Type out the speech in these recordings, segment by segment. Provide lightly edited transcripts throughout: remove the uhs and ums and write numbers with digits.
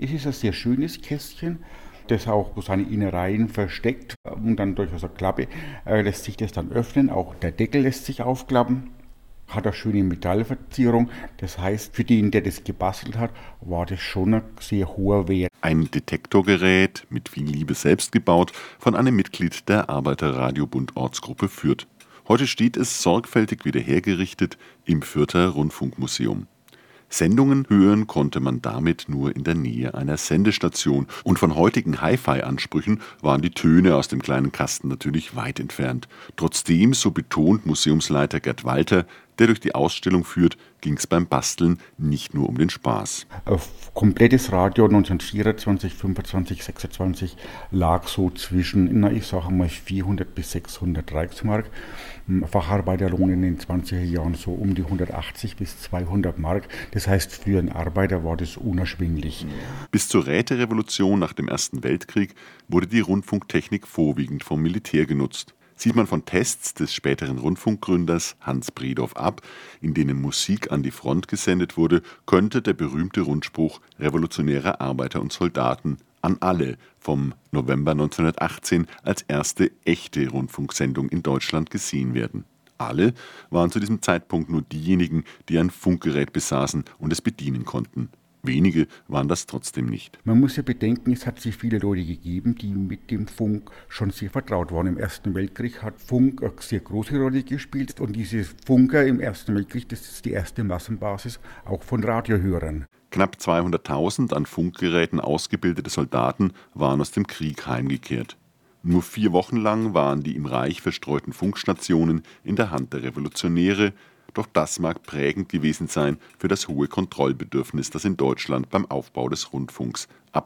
Es ist ein sehr schönes Kästchen, das auch seine Innereien versteckt und dann durch so eine Klappe lässt sich das dann öffnen. Auch der Deckel lässt sich aufklappen. Hat eine schöne Metallverzierung. Das heißt, für den, der das gebastelt hat, war das schon ein sehr hoher Wert. Ein Detektorgerät, mit viel Liebe selbst gebaut, von einem Mitglied der Arbeiterradiobund Ortsgruppe Fürth. Heute steht es sorgfältig wieder hergerichtet im Fürther Rundfunkmuseum. Sendungen hören konnte man damit nur in der Nähe einer Sendestation. Und von heutigen Hi-Fi-Ansprüchen waren die Töne aus dem kleinen Kasten natürlich weit entfernt. Trotzdem, so betont Museumsleiter Gerd Walter, der durch die Ausstellung führt, ging es beim Basteln nicht nur um den Spaß. Ein komplettes Radio 1924, 25, 26 lag so zwischen, ich sage mal 400 bis 600 Reichsmark. Facharbeiterlohn in den 20er Jahren so um die 180 bis 200 Mark. Das heißt, für einen Arbeiter war das unerschwinglich. Bis zur Räterevolution nach dem Ersten Weltkrieg wurde die Rundfunktechnik vorwiegend vom Militär genutzt. Sieht man von Tests des späteren Rundfunkgründers Hans Bredow ab, in denen Musik an die Front gesendet wurde, könnte der berühmte Rundspruch revolutionärer Arbeiter und Soldaten an alle vom November 1918 als erste echte Rundfunksendung in Deutschland gesehen werden. Alle waren zu diesem Zeitpunkt nur diejenigen, die ein Funkgerät besaßen und es bedienen konnten. Wenige waren das trotzdem nicht. Man muss ja bedenken, es hat sich viele Leute gegeben, die mit dem Funk schon sehr vertraut waren. Im Ersten Weltkrieg hat Funk eine sehr große Rolle gespielt und diese Funker im Ersten Weltkrieg, das ist die erste Massenbasis auch von Radiohörern. Knapp 200.000 an Funkgeräten ausgebildete Soldaten waren aus dem Krieg heimgekehrt. Nur 4 Wochen lang waren die im Reich verstreuten Funkstationen in der Hand der Revolutionäre. Doch das mag prägend gewesen sein für das hohe Kontrollbedürfnis, das in Deutschland beim Aufbau des Rundfunks ab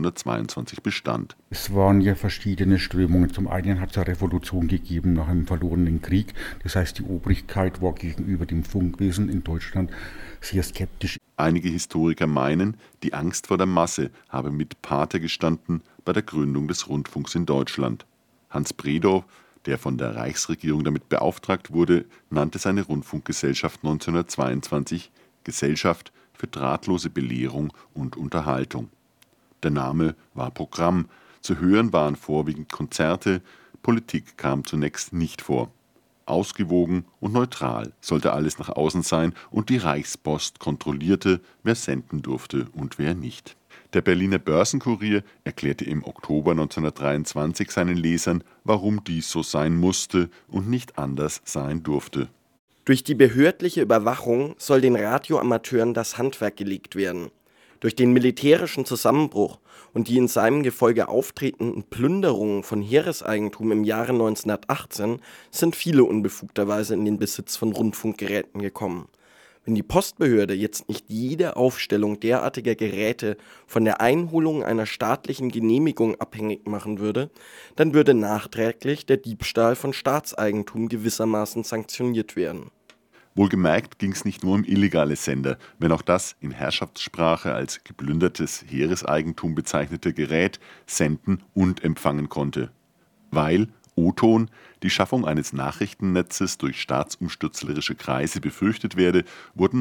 1922 bestand. Es waren ja verschiedene Strömungen. Zum einen hat es eine Revolution gegeben nach einem verlorenen Krieg. Das heißt, die Obrigkeit war gegenüber dem Funkwesen in Deutschland sehr skeptisch. Einige Historiker meinen, die Angst vor der Masse habe mit Pate gestanden bei der Gründung des Rundfunks in Deutschland. Hans Bredow, der von der Reichsregierung damit beauftragt wurde, nannte seine Rundfunkgesellschaft 1922 Gesellschaft für drahtlose Belehrung und Unterhaltung. Der Name war Programm, zu hören waren vorwiegend Konzerte, Politik kam zunächst nicht vor. Ausgewogen und neutral sollte alles nach außen sein und die Reichspost kontrollierte, wer senden durfte und wer nicht. Der Berliner Börsenkurier erklärte im Oktober 1923 seinen Lesern, warum dies so sein musste und nicht anders sein durfte. Durch die behördliche Überwachung soll den Radioamateuren das Handwerk gelegt werden. Durch den militärischen Zusammenbruch und die in seinem Gefolge auftretenden Plünderungen von Heereseigentum im Jahre 1918 sind viele unbefugterweise in den Besitz von Rundfunkgeräten gekommen. Wenn die Postbehörde jetzt nicht jede Aufstellung derartiger Geräte von der Einholung einer staatlichen Genehmigung abhängig machen würde, dann würde nachträglich der Diebstahl von Staatseigentum gewissermaßen sanktioniert werden. Wohlgemerkt ging es nicht nur um illegale Sender, wenn auch das in Herrschaftssprache als geplündertes Heereseigentum bezeichnete Gerät senden und empfangen konnte. Weil O-Ton die Schaffung eines Nachrichtennetzes durch staatsumstürzlerische Kreise befürchtet werde, wurden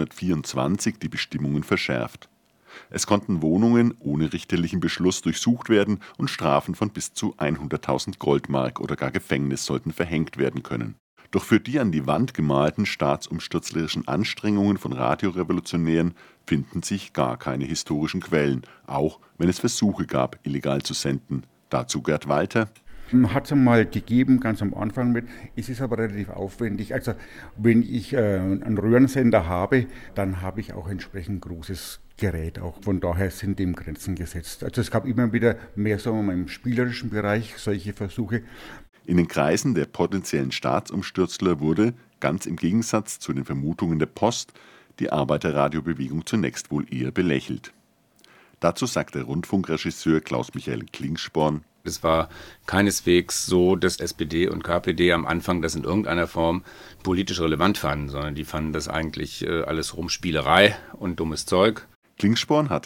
1924 die Bestimmungen verschärft. Es konnten Wohnungen ohne richterlichen Beschluss durchsucht werden und Strafen von bis zu 100.000 Goldmark oder gar Gefängnis sollten verhängt werden können. Doch für die an die Wand gemalten staatsumstürzlerischen Anstrengungen von Radiorevolutionären finden sich gar keine historischen Quellen, auch wenn es Versuche gab, illegal zu senden. Dazu Gerd Walter. Hat es einmal gegeben, ganz am Anfang mit. Es ist aber relativ aufwendig. Also wenn ich einen Röhrensender habe, dann habe ich auch entsprechend großes Gerät auch. Von daher sind dem Grenzen gesetzt. Also es gab immer wieder mehr, sagen wir mal, im spielerischen Bereich solche Versuche. In den Kreisen der potenziellen Staatsumstürzler wurde, ganz im Gegensatz zu den Vermutungen der Post, die Arbeiterradiobewegung zunächst wohl eher belächelt. Dazu sagt der Rundfunkregisseur Klaus-Michael Klingsporn: Es war keineswegs so, dass SPD und KPD am Anfang das in irgendeiner Form politisch relevant fanden, sondern die fanden das eigentlich alles Rumspielerei und dummes Zeug. Klingsporn hatte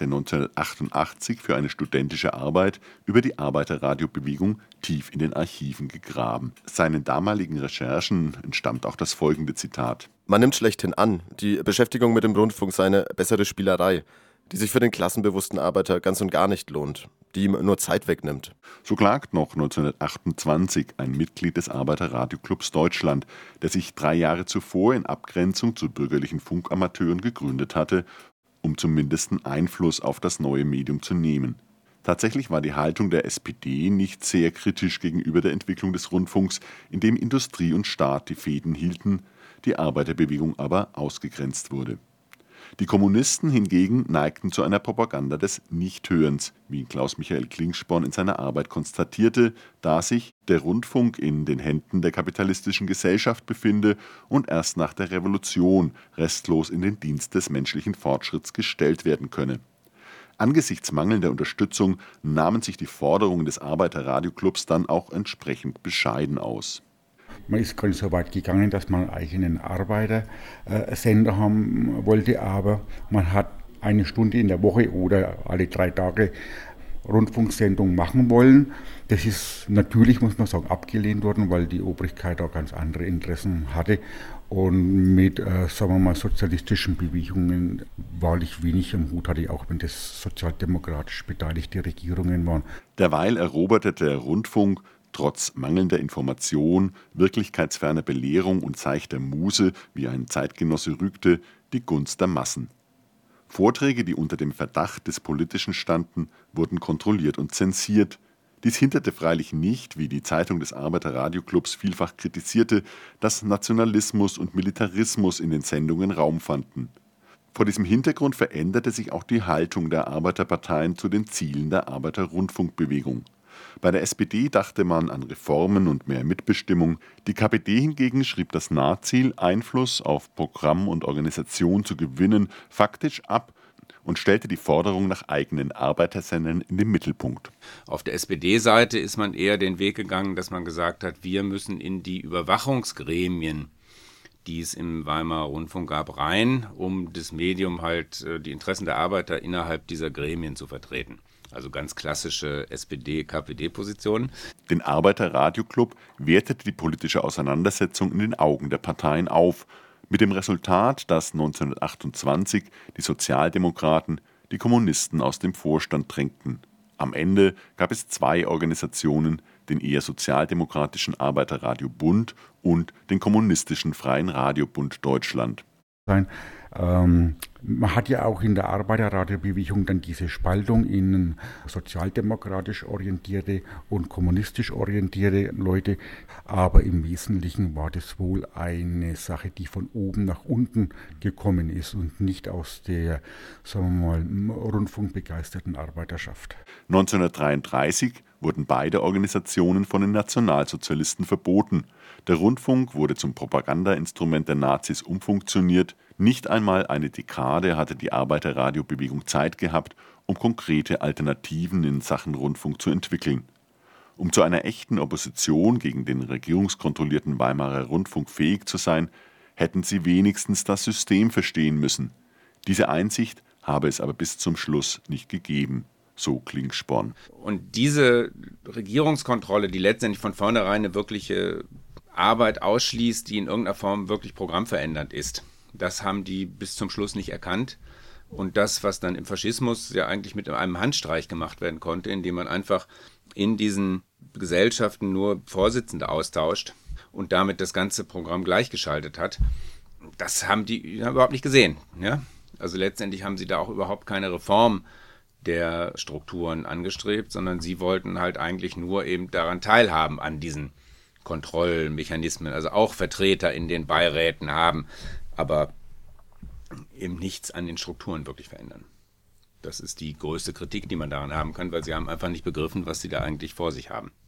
1988 für eine studentische Arbeit über die Arbeiterradiobewegung tief in den Archiven gegraben. Seinen damaligen Recherchen entstammt auch das folgende Zitat: Man nimmt schlechthin an, die Beschäftigung mit dem Rundfunk sei eine bessere Spielerei. die sich für den klassenbewussten Arbeiter ganz und gar nicht lohnt, die ihm nur Zeit wegnimmt. So klagt noch 1928 ein Mitglied des Arbeiterradioclubs Deutschland, der sich 3 Jahre zuvor in Abgrenzung zu bürgerlichen Funkamateuren gegründet hatte, um zumindest einen Einfluss auf das neue Medium zu nehmen. Tatsächlich war die Haltung der SPD nicht sehr kritisch gegenüber der Entwicklung des Rundfunks, in dem Industrie und Staat die Fäden hielten, die Arbeiterbewegung aber ausgegrenzt wurde. Die Kommunisten hingegen neigten zu einer Propaganda des Nichthörens, wie Klaus-Michael Klingsporn in seiner Arbeit konstatierte, da sich der Rundfunk in den Händen der kapitalistischen Gesellschaft befinde und erst nach der Revolution restlos in den Dienst des menschlichen Fortschritts gestellt werden könne. Angesichts mangelnder Unterstützung nahmen sich die Forderungen des Arbeiterradioclubs dann auch entsprechend bescheiden aus. Man ist gar nicht so weit gegangen, dass man einen eigenen Arbeitersender haben wollte, aber man hat 1 Stunde in der Woche oder alle 3 Tage Rundfunksendung machen wollen. Das ist natürlich, muss man sagen, abgelehnt worden, weil die Obrigkeit da ganz andere Interessen hatte und mit, sagen wir mal, sozialistischen Bewegungen wahrlich wenig am Hut hatte, auch wenn das sozialdemokratisch beteiligte Regierungen waren. Derweil eroberte der Rundfunk trotz mangelnder Information, wirklichkeitsferner Belehrung und seichter Muse, wie ein Zeitgenosse rügte, die Gunst der Massen. Vorträge, die unter dem Verdacht des Politischen standen, wurden kontrolliert und zensiert. Dies hinderte freilich nicht, wie die Zeitung des Arbeiterradioclubs vielfach kritisierte, dass Nationalismus und Militarismus in den Sendungen Raum fanden. Vor diesem Hintergrund veränderte sich auch die Haltung der Arbeiterparteien zu den Zielen der Arbeiterrundfunkbewegung. Bei der SPD dachte man an Reformen und mehr Mitbestimmung. Die KPD hingegen schrieb das Nahziel, Einfluss auf Programm und Organisation zu gewinnen, faktisch ab und stellte die Forderung nach eigenen Arbeitersendern in den Mittelpunkt. Auf der SPD-Seite ist man eher den Weg gegangen, dass man gesagt hat, wir müssen in die Überwachungsgremien, die es im Weimarer Rundfunk gab, rein, um das Medium halt die Interessen der Arbeiter innerhalb dieser Gremien zu vertreten. Also ganz klassische SPD-KPD-Positionen. Den Arbeiterradioclub wertete die politische Auseinandersetzung in den Augen der Parteien auf, mit dem Resultat, dass 1928 die Sozialdemokraten die Kommunisten aus dem Vorstand drängten. Am Ende gab es 2 Organisationen, den eher sozialdemokratischen Arbeiterradio Bund und den kommunistischen Freien Radiobund Deutschland. Man hat ja auch in der Arbeiterradiobewegung dann diese Spaltung in sozialdemokratisch orientierte und kommunistisch orientierte Leute, aber im Wesentlichen war das wohl eine Sache, die von oben nach unten gekommen ist und nicht aus der, sagen wir mal, rundfunkbegeisterten Arbeiterschaft. 1933 wurden beide Organisationen von den Nationalsozialisten verboten. Der Rundfunk wurde zum Propagandainstrument der Nazis umfunktioniert. Nicht einmal eine Dekade hatte die Arbeiterradiobewegung Zeit gehabt, um konkrete Alternativen in Sachen Rundfunk zu entwickeln. Um zu einer echten Opposition gegen den regierungskontrollierten Weimarer Rundfunk fähig zu sein, hätten sie wenigstens das System verstehen müssen. Diese Einsicht habe es aber bis zum Schluss nicht gegeben. So Klingsporn. Und diese Regierungskontrolle, die letztendlich von vornherein eine wirkliche Arbeit ausschließt, die in irgendeiner Form wirklich programmverändernd ist, das haben die bis zum Schluss nicht erkannt. Und das, was dann im Faschismus ja eigentlich mit einem Handstreich gemacht werden konnte, indem man einfach in diesen Gesellschaften nur Vorsitzende austauscht und damit das ganze Programm gleichgeschaltet hat, das haben die überhaupt nicht gesehen. Ja? Also letztendlich haben sie da auch überhaupt keine Reform der Strukturen angestrebt, sondern sie wollten halt eigentlich nur eben daran teilhaben, an diesen Kontrollmechanismen, also auch Vertreter in den Beiräten haben, aber eben nichts an den Strukturen wirklich verändern. Das ist die größte Kritik, die man daran haben kann, weil sie haben einfach nicht begriffen, was sie da eigentlich vor sich haben.